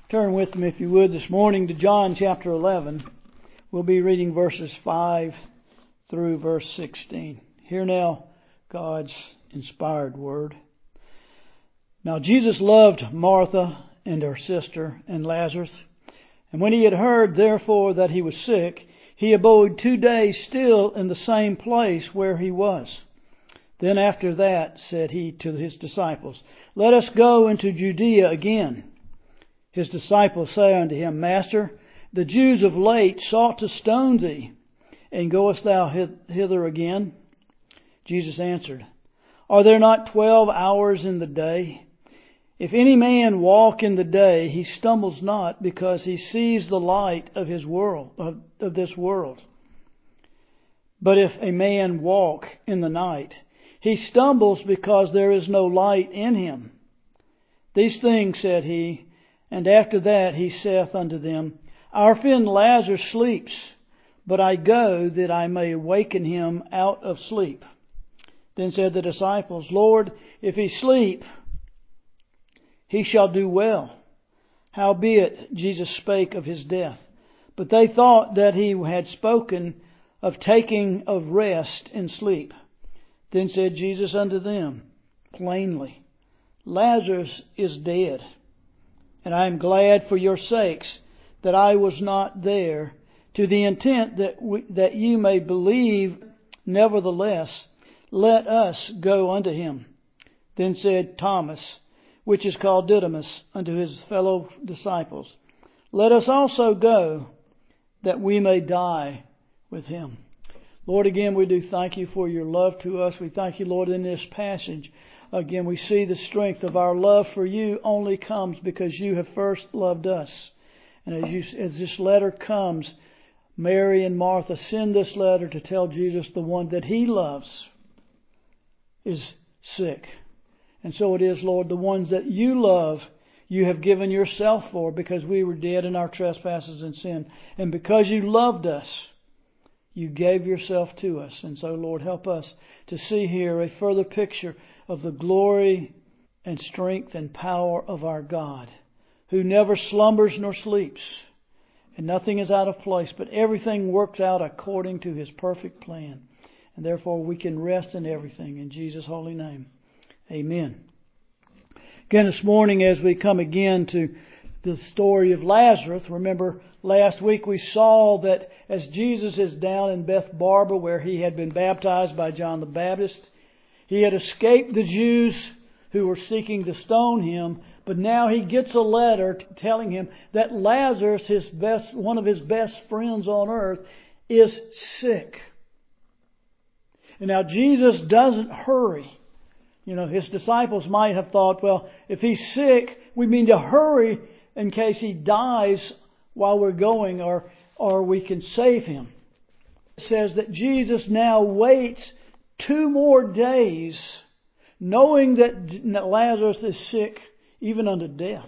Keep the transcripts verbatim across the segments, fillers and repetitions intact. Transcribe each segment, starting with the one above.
Turn with me, if you would, this morning to John chapter eleven. We'll be reading verses five through verse sixteen. Hear now God's inspired word. Now Jesus loved Martha and her sister and Lazarus. And when he had heard, therefore, that he was sick, he abode two days still in the same place where he was. Then after that said he to his disciples, Let us go into Judea again. His disciples say unto him, Master, the Jews of late sought to stone thee, and goest thou hither again? Jesus answered, Are there not twelve hours in the day? If any man walk in the day, he stumbles not, because he sees the light of his world, of, of this world. But if a man walk in the night, he stumbles, because there is no light in him. These things said he, and after that he saith unto them, Our friend Lazarus sleeps, but I go that I may awaken him out of sleep. Then said the disciples, Lord, if he sleep, he shall do well. Howbeit Jesus spake of his death. But they thought that he had spoken of taking of rest and sleep. Then said Jesus unto them plainly, Lazarus is dead. And I am glad for your sakes that I was not there, to the intent that we, that you may believe. Nevertheless, let us go unto him. Then said Thomas, which is called Didymus, unto his fellow disciples, Let us also go, that we may die with him. Lord, again, we do thank you for your love to us. We thank you, Lord, in this passage. Again, we see the strength of our love for you only comes because you have first loved us. And as, you, as this letter comes, Mary and Martha send this letter to tell Jesus the one that he loves is sick. And so it is, Lord, the ones that you love, you have given yourself for, because we were dead in our trespasses and sin. And because you loved us, you gave yourself to us. And so, Lord, help us to see here a further picture of the glory and strength and power of our God, who never slumbers nor sleeps, and nothing is out of place, but everything works out according to his perfect plan. And therefore we can rest in everything. In Jesus' holy name, amen. Again this morning, as we come again to the story of Lazarus, remember last week we saw that as Jesus is down in Beth Barba, where he had been baptized by John the Baptist, he had escaped the Jews who were seeking to stone him, but now he gets a letter telling him that Lazarus, his best, one of his best friends on earth, is sick. And now Jesus doesn't hurry. You know, his disciples might have thought, well, if he's sick, we mean to hurry in case he dies while we're going, or, or we can save him. It says that Jesus now waits two more days, knowing that Lazarus is sick, even unto death.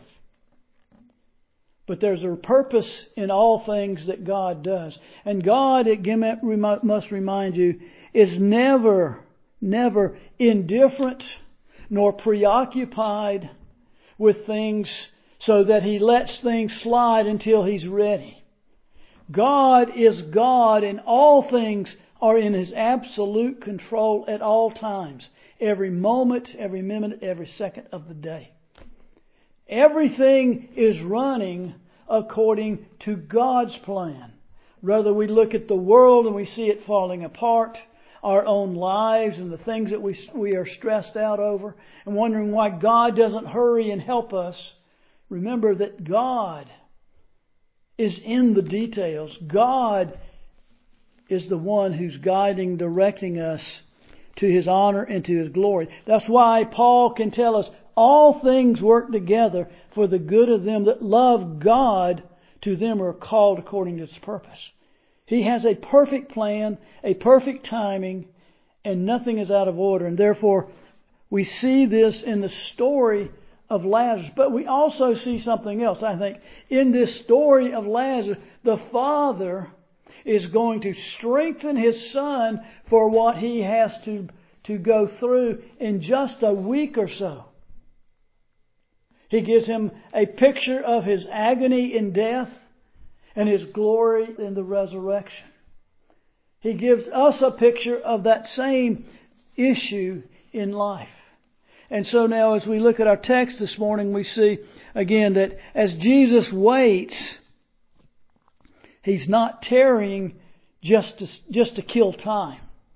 But there's a purpose in all things that God does. And God, again, must remind you, is never, never indifferent nor preoccupied with things so that he lets things slide until he's ready. God is God, and all things are in his absolute control at all times. Every moment, every minute, every second of the day. Everything is running according to God's plan. Whether we look at the world and we see it falling apart, our own lives and the things that we, we are stressed out over, and wondering why God doesn't hurry and help us, remember that God is in the details. God is the one who's guiding, directing us to his honor and to his glory. That's why Paul can tell us all things work together for the good of them that love God. To them are called according to his purpose. He has a perfect plan, a perfect timing, and nothing is out of order. And therefore, we see this in the story of Lazarus. But we also see something else, I think. In this story of Lazarus, the Father is going to strengthen his Son for what he has to, to go through in just a week or so. He gives him a picture of His agony in death and His glory in the resurrection. He gives us a picture of that same issue in life. And so now as we look at our text this morning, we see again that as Jesus waits, He's not tarrying just to, just to kill time.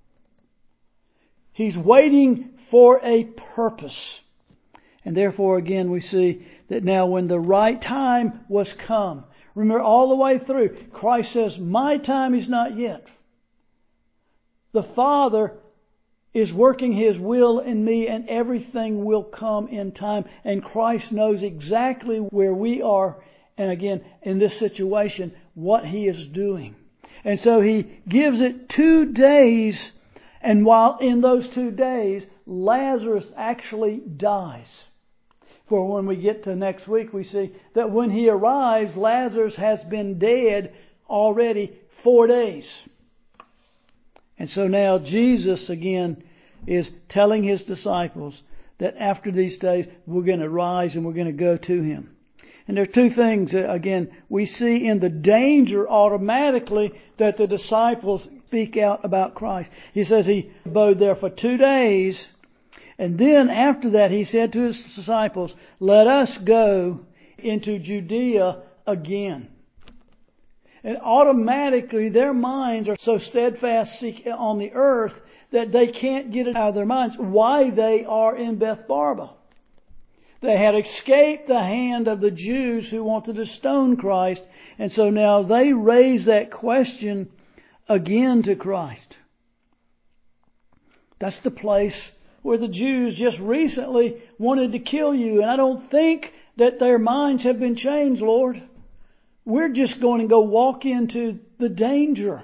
He's waiting for a purpose. And therefore again we see that now when the right time was come, remember all the way through, Christ says, my time is not yet. The Father is working His will in me and everything will come in time. And Christ knows exactly where we are. And again, in this situation, what He is doing. And so He gives it two days. And while in those two days, Lazarus actually dies. For when we get to next week, we see that when He arrives, Lazarus has been dead already four days. And so now Jesus again is telling His disciples that after these days we're going to rise and we're going to go to Him. And there are two things, again, we see in the danger automatically that the disciples speak out about Christ. He says He abode there for two days. And then after that He said to His disciples, let us go into Judea again. And automatically their minds are so steadfast on the earth that they can't get it out of their minds why they are in Bethabara. They had escaped the hand of the Jews who wanted to stone Christ. And so now they raise that question again to Christ. That's the place where the Jews just recently wanted to kill you. And I don't think that their minds have been changed, Lord. We're just going to go walk into the danger.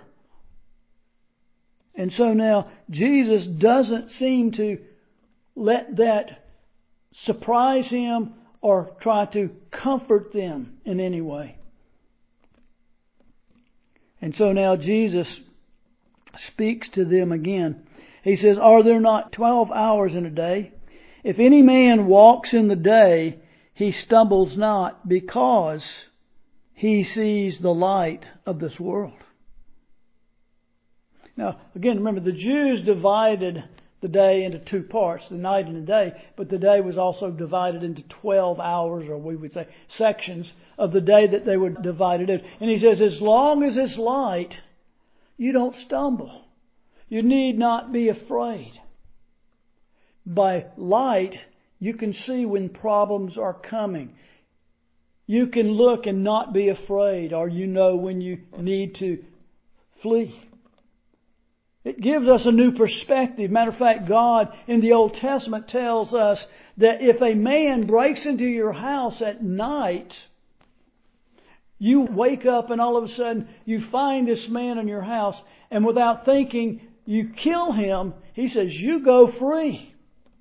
And so now Jesus doesn't seem to let that surprise Him or try to comfort them in any way. And so now Jesus speaks to them again. He says, are there not twelve hours in a day? If any man walks in the day, he stumbles not, because he sees the light of this world. Now, again, remember, the Jews divided the day into two parts, the night and the day, but the day was also divided into twelve hours, or we would say sections of the day that they were divided in. And He says, as long as it's light, you don't stumble. You need not be afraid. By light, you can see when problems are coming. You can look and not be afraid, or you know when you need to flee. It gives us a new perspective. Matter of fact, God in the Old Testament tells us that if a man breaks into your house at night, you wake up and all of a sudden you find this man in your house, and without thinking you kill him, He says you go free.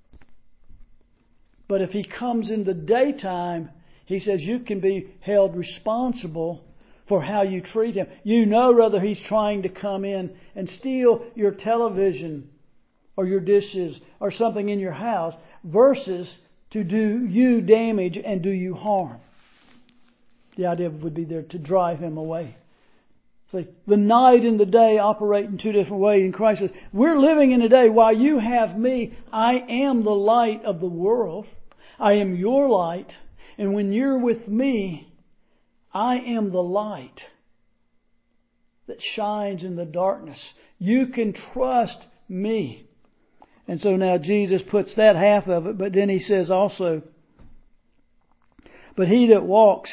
But if he comes in the daytime, He says you can be held responsible for how you treat him. You know whether he's trying to come in and steal your television or your dishes or something in your house versus to do you damage and do you harm. The idea would be there to drive him away. See, the night and the day operate in two different ways. And Christ says, we're living in a day while you have me. I am the light of the world. I am your light. And when you're with me, I am the light that shines in the darkness. You can trust me. And so now Jesus puts that half of it, but then He says also, but he that walks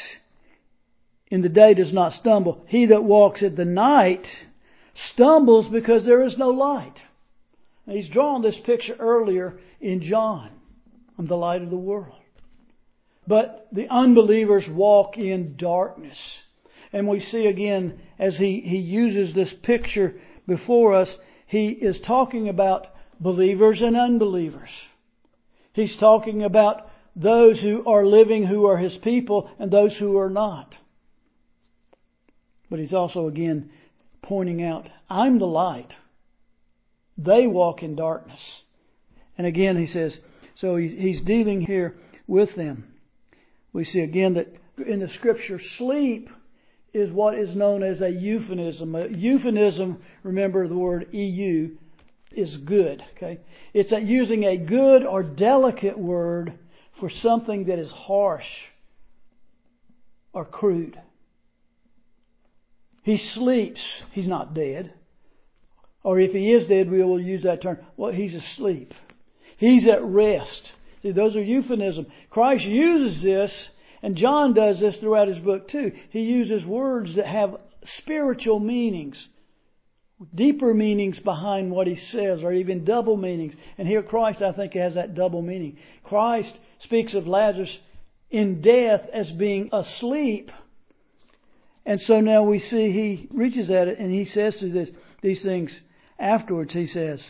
in the day does not stumble. He that walks at the night stumbles because there is no light. Now, He's drawn this picture earlier in John. I'm the light of the world. But the unbelievers walk in darkness. And we see again, as he, he uses this picture before us, He is talking about believers and unbelievers. He's talking about those who are living, who are His people, and those who are not. But He's also again pointing out, I'm the light. They walk in darkness. And again He says, so He's dealing here with them. We see again that in the Scripture, sleep is what is known as a euphemism. A euphemism, remember the word E U, is good. Okay, it's a, using a good or delicate word for something that is harsh or crude. He sleeps. He's not dead. Or if he is dead, we will use that term. Well, he's asleep. He's at rest. See, those are euphemisms. Christ uses this, and John does this throughout his book too. He uses words that have spiritual meanings, deeper meanings behind what he says, or even double meanings. And here Christ, I think, has that double meaning. Christ speaks of Lazarus in death as being asleep. And so now we see he reaches at it and he says to this, these things afterwards. He says,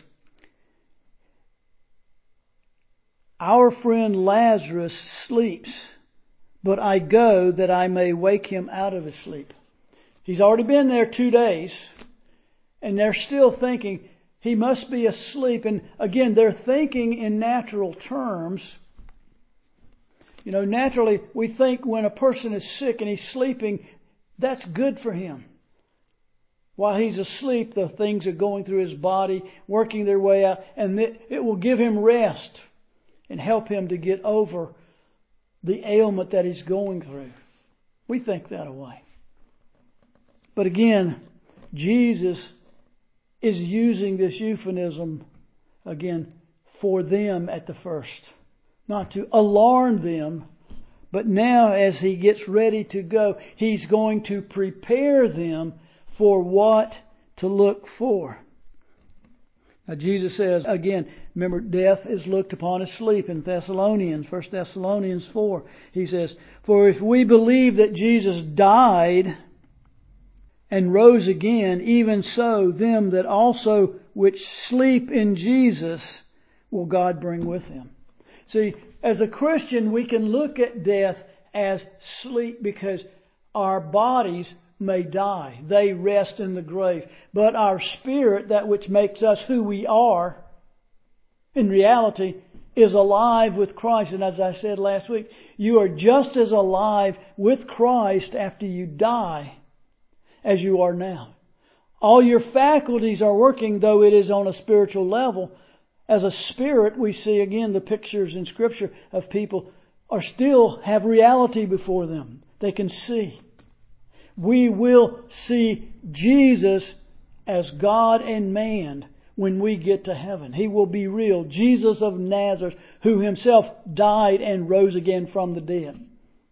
"Our friend Lazarus sleeps, but I go that I may wake him out of his sleep." He's already been there two days, and they're still thinking he must be asleep. And again, they're thinking in natural terms. You know, naturally, we think when a person is sick and he's sleeping, that's good for him. While he's asleep, the things are going through his body, working their way out, and it will give him rest and help him to get over the ailment that he's going through. We think that way. But again, Jesus is using this euphemism, again, for them at the first. Not to alarm them, but now as he gets ready to go, he's going to prepare them for what to look for. Now Jesus says, again, remember, death is looked upon as sleep in Thessalonians, First Thessalonians four. He says, "For if we believe that Jesus died and rose again, even so them that also which sleep in Jesus will God bring with him." See, as a Christian, we can look at death as sleep because our bodies may die. They rest in the grave. But our spirit, that which makes us who we are, in reality, is alive with Christ. And as I said last week, you are just as alive with Christ after you die as you are now. All your faculties are working, though it is on a spiritual level. As a spirit, we see again the pictures in Scripture of people are still have reality before them. They can see. We will see Jesus as God and man when we get to heaven. He will be real. Jesus of Nazareth, who himself died and rose again from the dead.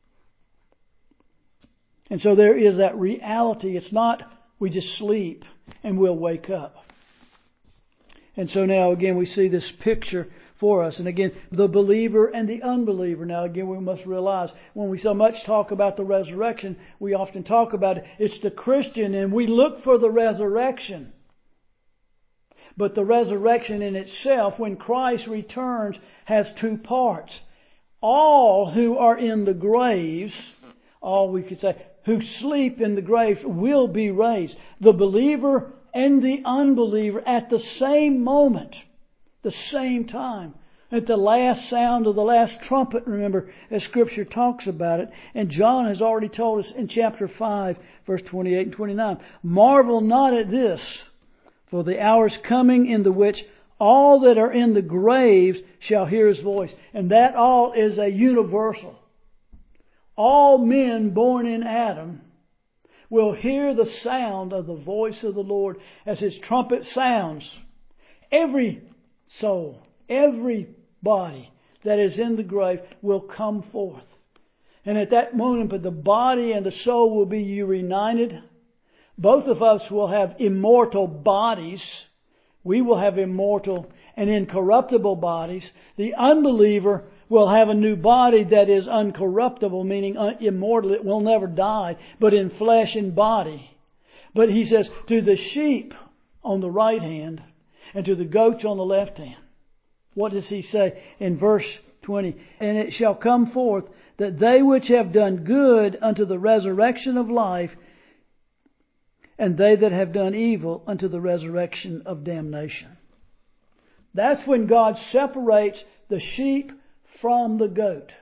And so there is that reality. It's not we just sleep and we'll wake up. And so now again we see this picture for us. And again, the believer and the unbeliever. Now again, we must realize when we so much talk about the resurrection, we often talk about it. It's the Christian and we look for the resurrection. But the resurrection in itself, when Christ returns, has two parts. All who are in the graves, all we could say, who sleep in the graves will be raised. The believer and the unbeliever at the same moment. The same time. At the last sound of the last trumpet, remember, as Scripture talks about it. And John has already told us in chapter five, verse twenty-eight and twenty-nine. "Marvel not at this, for the hour is coming in the which all that are in the graves shall hear his voice." And that all is a universal. All men born in Adam will hear the sound of the voice of the Lord as his trumpet sounds. Every soul, every body that is in the grave will come forth. And at that moment, but the body and the soul will be reunited. Both of us will have immortal bodies. We will have immortal and incorruptible bodies. The unbeliever will have a new body that is uncorruptible, meaning immortal. It will never die, but in flesh and body. But he says, to the sheep on the right hand, and to the goats on the left hand. What does he say in verse twenty? "And it shall come forth that they which have done good unto the resurrection of life, and they that have done evil unto the resurrection of damnation." That's when God separates the sheep from the goat.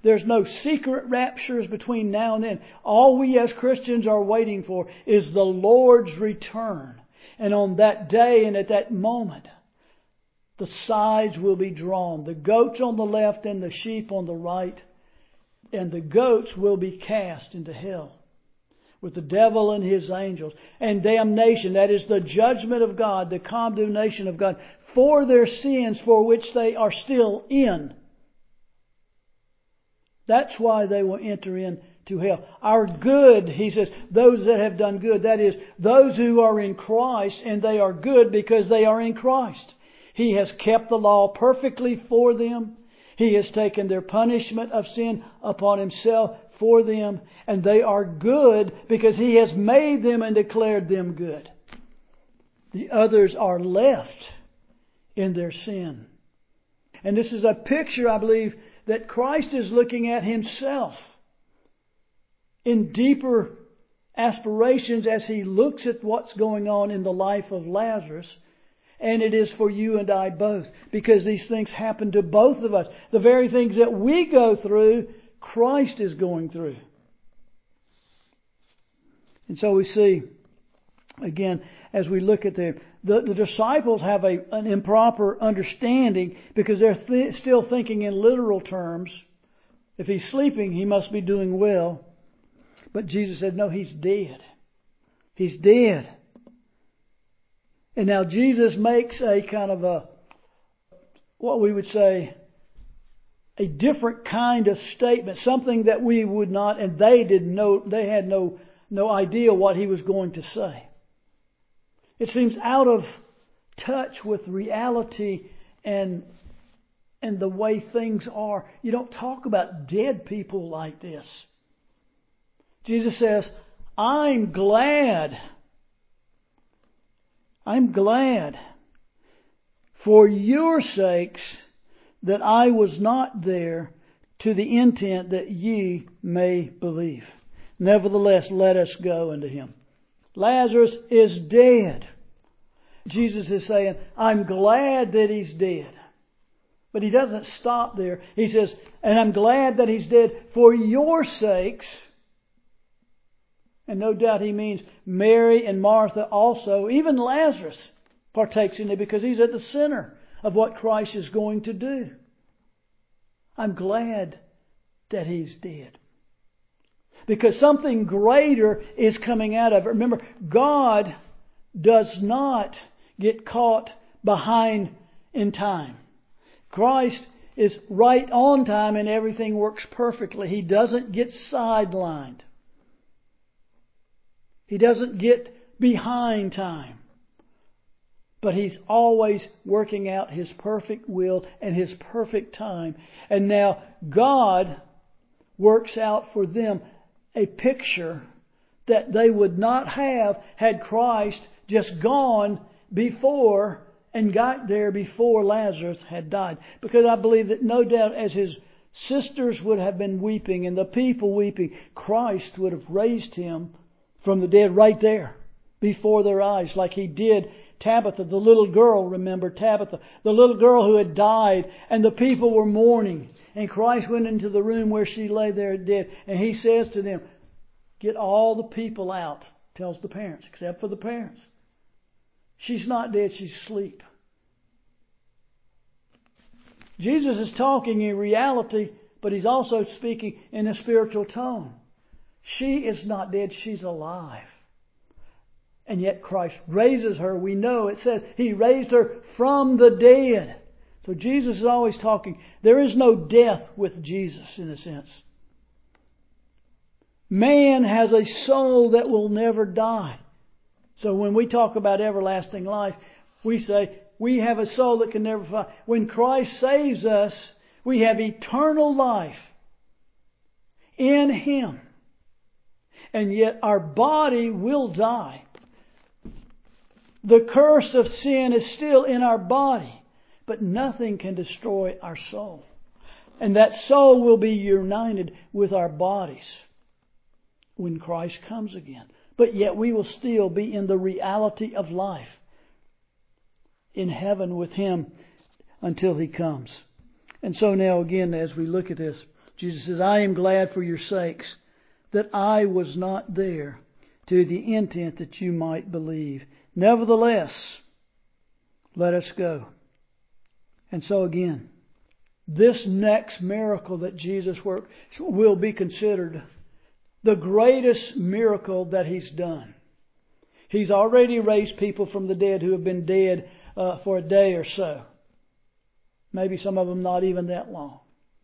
There's no secret raptures between now and then. All we as Christians are waiting for is the Lord's return. And on that day and at that moment, the sides will be drawn. The goats on the left and the sheep on the right. And the goats will be cast into hell with the devil and his angels. And damnation, that is the judgment of God, the condemnation of God for their sins for which they are still in. That's why they will enter into hell. Our good, he says, those that have done good, that is, those who are in Christ, and they are good because they are in Christ. He has kept the law perfectly for them. He has taken their punishment of sin upon Himself for them, and they are good because He has made them and declared them good. The others are left in their sin. And this is a picture, I believe, that Christ is looking at Himself in deeper aspirations as He looks at what's going on in the life of Lazarus. And it is for you and I both, because these things happen to both of us. The very things that we go through, Christ is going through. And so we see, again, as we look at the, the, the disciples have a, an improper understanding because they're th- still thinking in literal terms. If He's sleeping, He must be doing well. But Jesus said, no, He's dead. He's dead. And now Jesus makes a kind of a, what we would say, a different kind of statement, something that we would not, and they didn't know, they had no, no idea what He was going to say. It seems out of touch with reality and, and the way things are. You don't talk about dead people like this. Jesus says, I'm glad I'm glad for your sakes that I was not there, to the intent that ye may believe. Nevertheless, let us go unto him. Lazarus is dead. Jesus is saying, I'm glad that he's dead. But He doesn't stop there. He says, and I'm glad that he's dead for your sakes. And no doubt He means Mary and Martha also. Even Lazarus partakes in it because he's at the center of what Christ is going to do. I'm glad that he's dead. Because something greater is coming out of it. Remember, God does not get caught behind in time. Christ is right on time and everything works perfectly. He doesn't get sidelined. He doesn't get behind time. But He's always working out His perfect will and His perfect time. And now God works out for them a picture that they would not have had Christ just gone before and got there before Lazarus had died. Because I believe that no doubt as His sisters would have been weeping and the people weeping, Christ would have raised him from the dead right there before their eyes, like He did Tabitha, the little girl. Remember Tabitha, the little girl who had died, and the people were mourning. And Christ went into the room where she lay there dead, and He says to them, get all the people out. Tells the parents, except for the parents. She's not dead, she's asleep. Jesus is talking in reality, but He's also speaking in a spiritual tone. She is not dead, she's alive. And yet Christ raises her. We know it says He raised her from the dead. So Jesus is always talking. There is no death with Jesus in a sense. Man has a soul that will never die. So when we talk about everlasting life, we say we have a soul that can never die. When Christ saves us, we have eternal life in Him. And yet our body will die. The curse of sin is still in our body, but nothing can destroy our soul. And that soul will be united with our bodies when Christ comes again. But yet we will still be in the reality of life in heaven with Him until He comes. And so now again, as we look at this, Jesus says, I am glad for your sakes that I was not there, to the intent that you might believe. Nevertheless, let us go. And so again, this next miracle that Jesus worked will be considered the greatest miracle that He's done. He's already raised people from the dead who have been dead uh, for a day or so. Maybe some of them not even that long.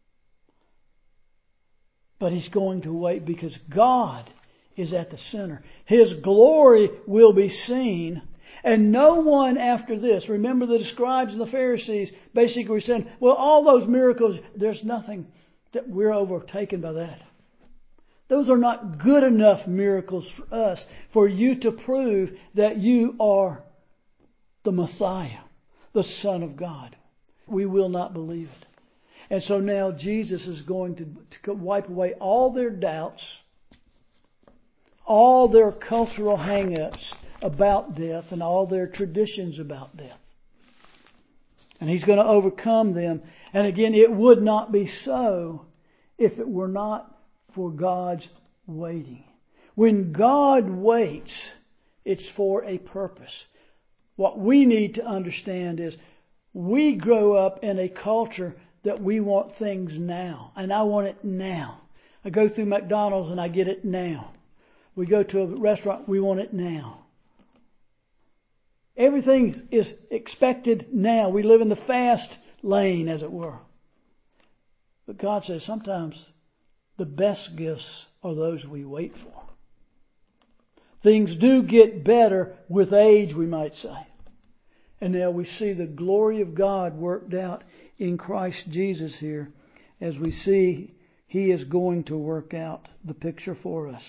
But He's going to wait because God is at the center. His glory will be seen. And no one after this, remember the scribes and the Pharisees basically were saying, well, all those miracles, there's nothing that we're overtaken by that. Those are not good enough miracles for us, for you to prove that you are the Messiah, the Son of God. We will not believe it. And so now Jesus is going to, to wipe away all their doubts, all their cultural hang-ups about death and all their traditions about death. And He's going to overcome them. And again, it would not be so if it were not for God's waiting. When God waits, it's for a purpose. What we need to understand is we grow up in a culture that we want things now. And I want it now. I go through McDonald's and I get it now. We go to a restaurant, we want it now. Everything is expected now. We live in the fast lane, as it were. But God says sometimes the best gifts are those we wait for. Things do get better with age, we might say. And now we see the glory of God worked out in Christ Jesus here, as we see He is going to work out the picture for us.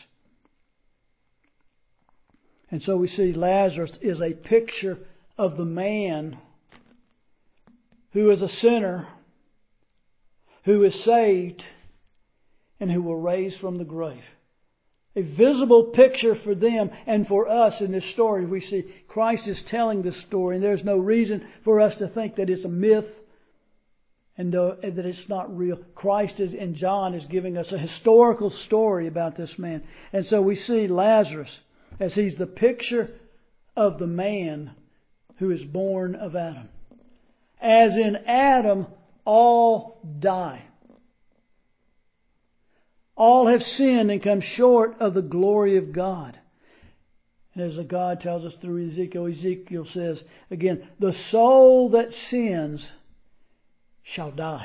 And so we see Lazarus is a picture of the man who is a sinner, who is saved, and who will raise from the grave. A visible picture for them and for us in this story. We see Christ is telling this story, and there's no reason for us to think that it's a myth and uh, that it's not real. Christ is, and John is giving us a historical story about this man. And so we see Lazarus as he's the picture of the man who is born of Adam. As in Adam, all die. All have sinned and come short of the glory of God. And as God tells us through Ezekiel, Ezekiel says, again, the soul that sins shall die.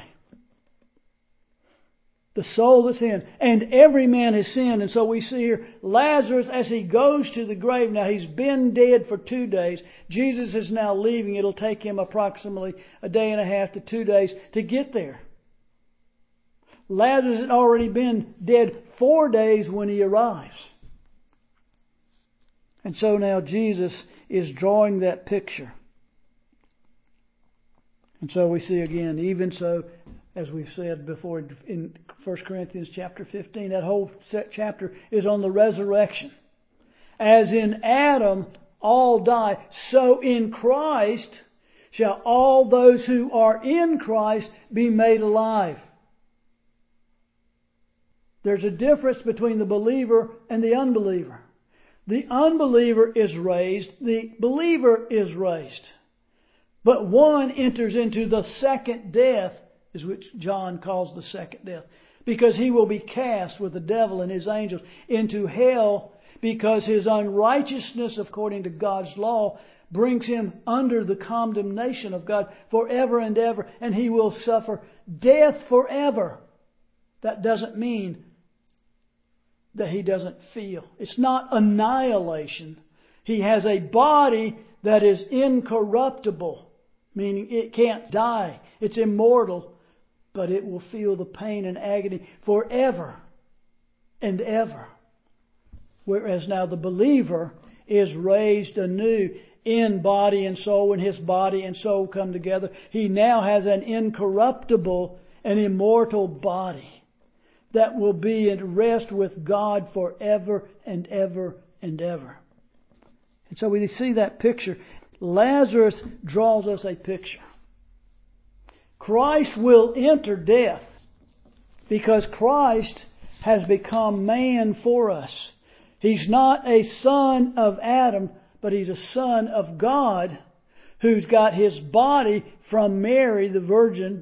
The soul that sins. And every man has sinned. And so we see here Lazarus as he goes to the grave. Now he's been dead for two days. Jesus is now leaving. It'll take him approximately a day and a half to two days to get there. Lazarus had already been dead four days when he arrives. And so now Jesus is drawing that picture. And so we see again, even so, as we've said before in First Corinthians chapter fifteen, that whole chapter is on the resurrection. As in Adam all die, so in Christ shall all those who are in Christ be made alive. There's a difference between the believer and the unbeliever. The unbeliever is raised, the believer is raised. But one enters into the second death, is which John calls the second death, because he will be cast with the devil and his angels into hell, because his unrighteousness, according to God's law, brings him under the condemnation of God forever and ever, and he will suffer death forever. That doesn't mean that he doesn't feel. It's not annihilation. He has a body that is incorruptible, meaning it can't die. It's immortal, but it will feel the pain and agony forever and ever. Whereas now the believer is raised anew in body and soul. When his body and soul come together, he now has an incorruptible and immortal body that will be at rest with God forever and ever and ever. And so we see that picture. Lazarus draws us a picture. Christ will enter death. because Christ has become man for us. He's not a son of Adam, but He's a son of God who's got His body from Mary, the Virgin.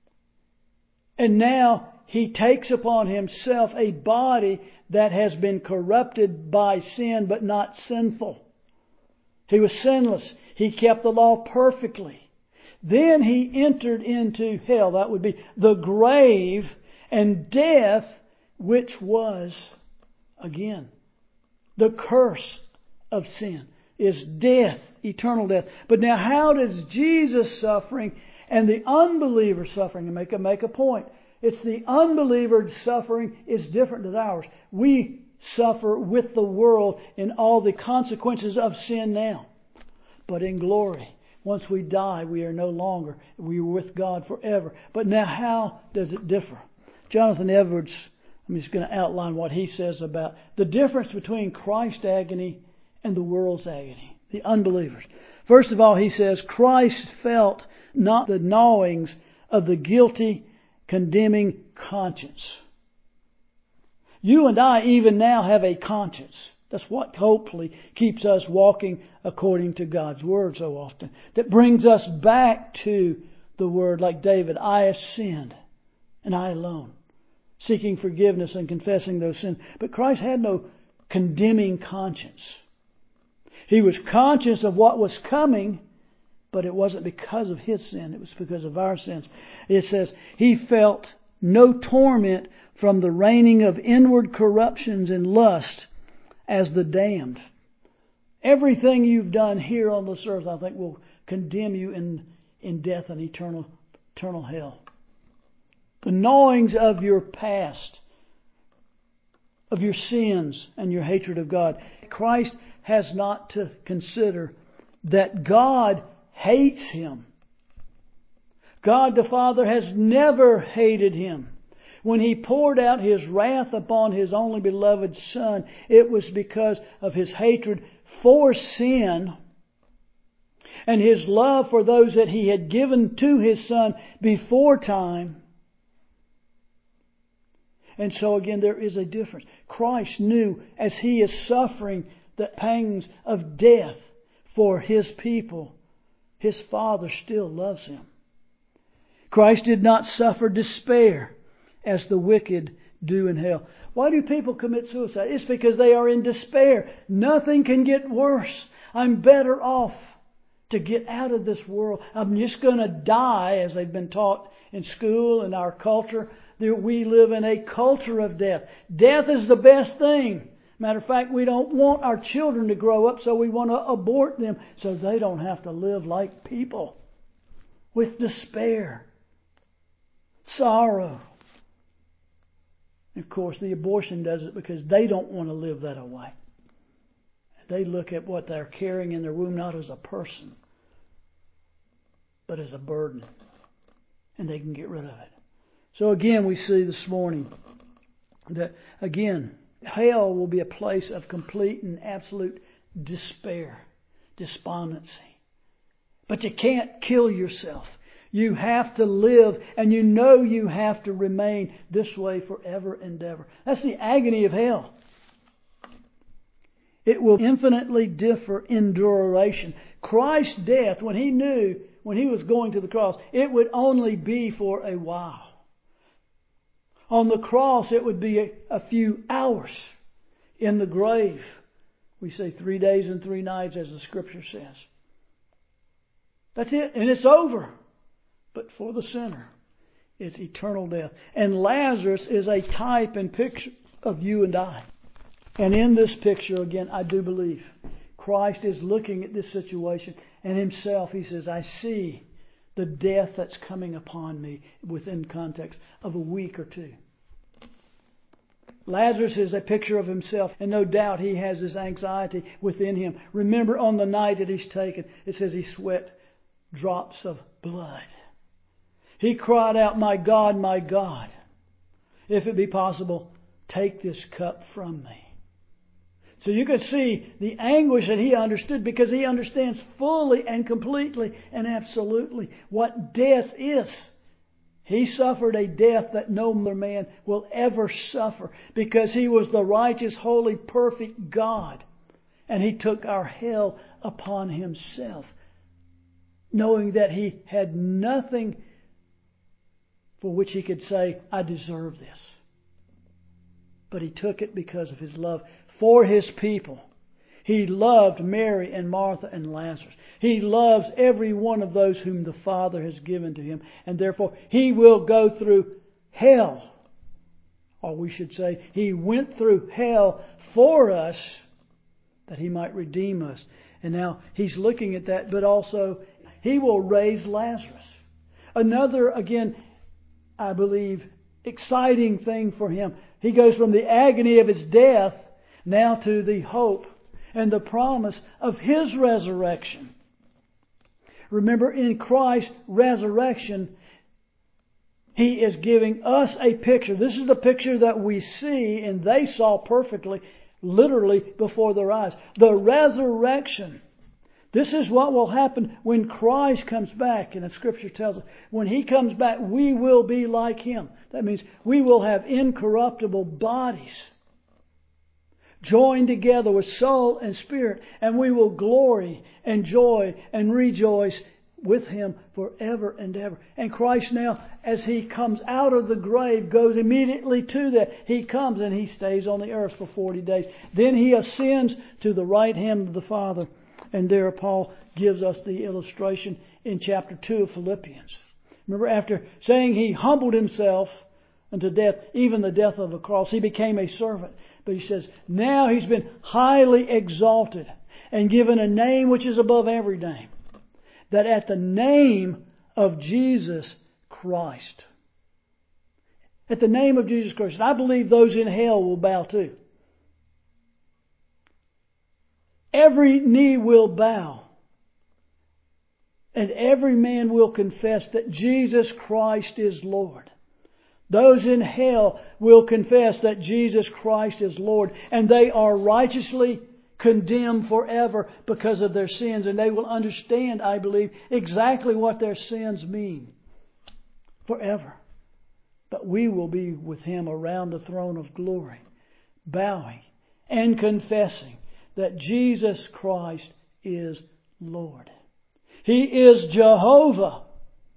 And now He takes upon Himself a body that has been corrupted by sin, but not sinful. He was sinless. He kept the law perfectly. Then He entered into hell. That would be the grave, and death, which was, again, the curse of sin, is death, eternal death. But now how does Jesus' suffering and the unbeliever's suffering, and make a, make a point, it's the unbeliever's suffering is different than ours. We suffer with the world in all the consequences of sin now. But in glory, once we die, we are no longer. We are with God forever. But now how does it differ? Jonathan Edwards, I'm just going to outline what he says about the difference between Christ's agony and the world's agony, the unbelievers. First of all, he says, Christ felt not the gnawings of the guilty, condemning conscience. You and I even now have a conscience. That's what hopefully keeps us walking according to God's Word so often. That brings us back to the Word like David. I have sinned, and I alone. Seeking forgiveness and confessing those sins. But Christ had no condemning conscience. He was conscious of what was coming, but it wasn't because of His sin. It was because of our sins. It says, He felt no torment from the reigning of inward corruptions and lust as the damned. Everything you've done here on this earth, I think, will condemn you in, in death and eternal, eternal hell. The gnawings of your past, of your sins and your hatred of God. Christ has not to consider that God hates him. God the Father has never hated him. When He poured out His wrath upon His only beloved Son, it was because of His hatred for sin and His love for those that He had given to His Son before time. And so again, there is a difference. Christ knew as He is suffering the pangs of death for His people, His Father still loves Him. Christ did not suffer despair as the wicked do in hell. Why do people commit suicide? It's because they are in despair. Nothing can get worse. I'm better off to get out of this world. I'm just going to die, as they've been taught in school and our culture. We live in a culture of death. Death is the best thing. Matter of fact, we don't want our children to grow up, so we want to abort them so they don't have to live like people with despair, sorrow. Of course, the abortion does it because they don't want to live that way. They look at what they're carrying in their womb not as a person, but as a burden. And they can get rid of it. So again, we see this morning that, again, hell will be a place of complete and absolute despair, despondency. But you can't kill yourself. You have to live, and you know you have to remain this way forever and ever. That's the agony of hell. It will infinitely differ in duration. Christ's death, when He knew, when He was going to the cross, it would only be for a while. On the cross, it would be a, a few hours. In the grave, we say three days and three nights, as the Scripture says. That's it, and it's over. But for the sinner, it's eternal death. And Lazarus is a type and picture of you and I. And in this picture, again, I do believe Christ is looking at this situation, and Himself, He says, I see the death that's coming upon me within context of a week or two. Lazarus is a picture of himself, and no doubt he has this anxiety within him. Remember, on the night that he's taken, it says he sweat drops of blood. He cried out, my God, my God, if it be possible, take this cup from me. So you can see the anguish that he understood, because he understands fully and completely and absolutely what death is. He suffered a death that no other man will ever suffer because He was the righteous, holy, perfect God. And He took our hell upon Himself, knowing that He had nothing for which He could say, I deserve this. But He took it because of His love for His people. He loved Mary and Martha and Lazarus. He loves every one of those whom the Father has given to Him. And therefore, He will go through hell. Or we should say, He went through hell for us that He might redeem us. And now He's looking at that, but also He will raise Lazarus. Another, again, I believe, exciting thing for Him. He goes from the agony of His death now to the hope and the promise of His resurrection. Remember, in Christ's resurrection, He is giving us a picture. This is the picture that we see and they saw perfectly, literally before their eyes. The resurrection. This is what will happen when Christ comes back. And the Scripture tells us, when He comes back, we will be like Him. That means we will have incorruptible bodies, joined together with soul and spirit, and we will glory and joy and rejoice with Him forever and ever. And Christ now, as He comes out of the grave, goes immediately to that. He comes and He stays on the earth for forty days. Then He ascends to the right hand of the Father. And there Paul gives us the illustration in chapter two of Philippians. Remember, after saying He humbled Himself unto death, even the death of a cross, He became a servant. But he says, now He's been highly exalted and given a name which is above every name. That at the name of Jesus Christ, at the name of Jesus Christ, and I believe those in hell will bow too. Every knee will bow. And every man will confess that Jesus Christ is Lord. Those in hell will confess that Jesus Christ is Lord, and they are righteously condemned forever because of their sins, and they will understand, I believe, exactly what their sins mean forever. But we will be with Him around the throne of glory, bowing and confessing that Jesus Christ is Lord. He is Jehovah,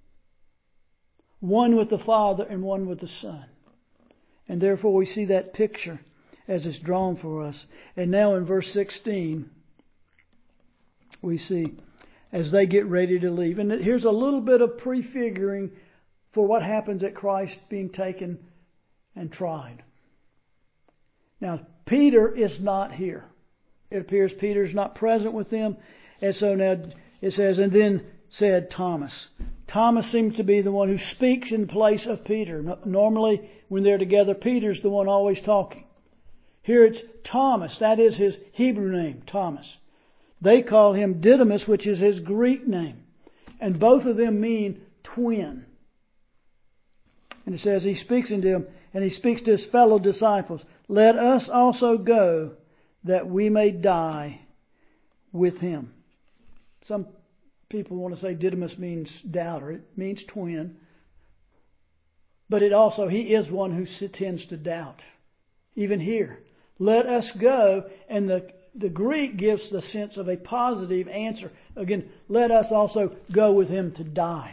one with the Father and one with the Son. And therefore we see that picture as it's drawn for us. And now in verse sixteen, we see as they get ready to leave. And here's a little bit of prefiguring for what happens at Christ being taken and tried. Now, Peter is not here. It appears Peter's not present with them. And so now it says, and then said Thomas. Thomas seems to be the one who speaks in place of Peter. Normally, when they're together, Peter's the one always talking. Here it's Thomas. That is his Hebrew name, Thomas. They call him Didymus, which is his Greek name. And both of them mean twin. And it says he speaks into him, and he speaks to his fellow disciples. Let us also go that we may die with him. Some people want to say Didymus means doubter. It means twin. But it also, he is one who tends to doubt. Even here. Let us go. And the, the Greek gives the sense of a positive answer. Again, let us also go with him to die.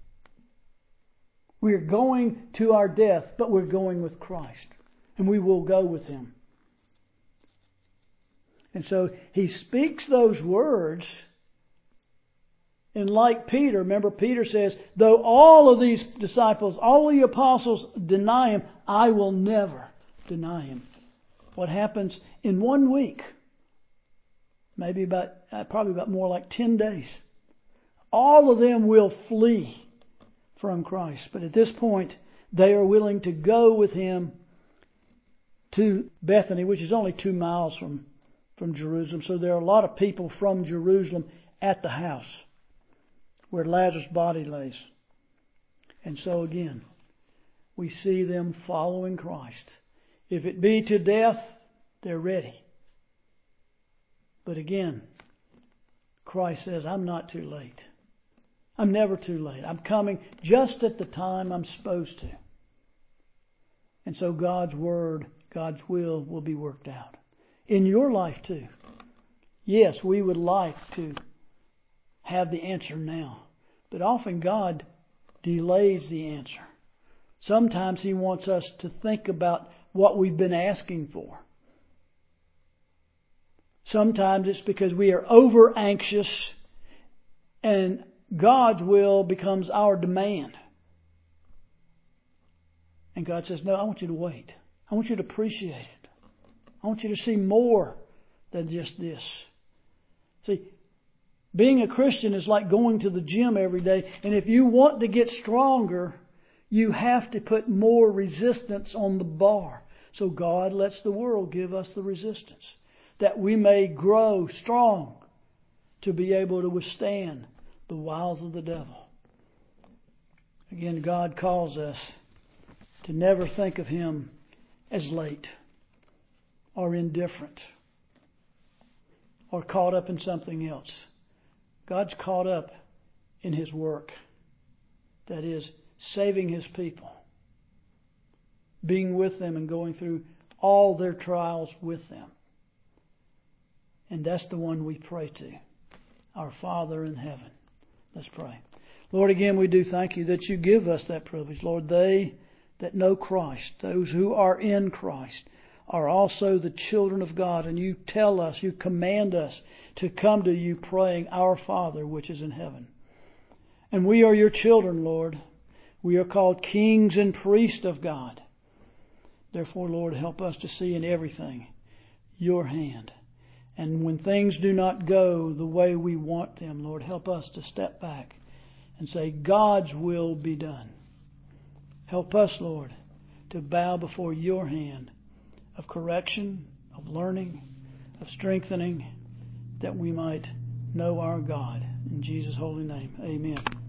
We're going to our death, but we're going with Christ. And we will go with him. And so he speaks those words. And like Peter, remember Peter says, though all of these disciples, all the apostles deny him, I will never deny him. What happens in one week, maybe about, uh, probably about more like ten days, all of them will flee from Christ. But at this point, they are willing to go with him to Bethany, which is only two miles from, from Jerusalem. So there are a lot of people from Jerusalem at the house where Lazarus' body lays. And so again, we see them following Christ. If it be to death, they're ready. But again, Christ says, I'm not too late. I'm never too late. I'm coming just at the time I'm supposed to. And so God's Word, God's will will be worked out. In your life too. Yes, we would like to have the answer now. But often God delays the answer. Sometimes He wants us to think about what we've been asking for. Sometimes it's because we are over anxious and God's will becomes our demand. And God says, no, I want you to wait. I want you to appreciate it. I want you to see more than just this. See, being a Christian is like going to the gym every day. And if you want to get stronger, you have to put more resistance on the bar. So God lets the world give us the resistance, that we may grow strong to be able to withstand the wiles of the devil. Again, God calls us to never think of Him as late or indifferent or caught up in something else. God's caught up in His work. That is, saving His people. Being with them and going through all their trials with them. And that's the one we pray to. Our Father in heaven. Let's pray. Lord, again, we do thank You that You give us that privilege. Lord, they that know Christ, those who are in Christ, are also the children of God. And You tell us, You command us to come to You praying, Our Father which is in heaven. And we are Your children, Lord. We are called kings and priests of God. Therefore, Lord, help us to see in everything Your hand. And when things do not go the way we want them, Lord, help us to step back and say, God's will be done. Help us, Lord, to bow before Your hand of correction, of learning, of strengthening, that we might know our God. In Jesus' holy name, amen.